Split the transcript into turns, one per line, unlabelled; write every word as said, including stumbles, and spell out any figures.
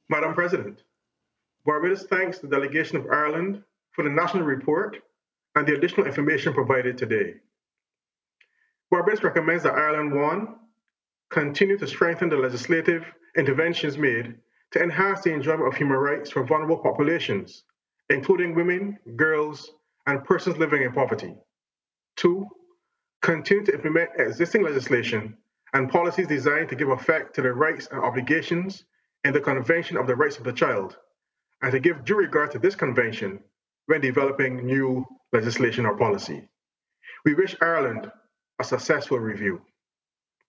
Madam President, Barbados thanks the delegation of Ireland for the national report and the additional information provided today. Barbados recommends that Ireland one, continue to strengthen the legislative interventions made to enhance the enjoyment of human rights for vulnerable populations, including women, girls, and persons living in poverty. Two, continue to implement existing legislation and policies designed to give effect to the rights and obligations in the Convention of the Rights of the Child, and to give due regard to this convention when developing new legislation or policy. We wish Ireland a successful review.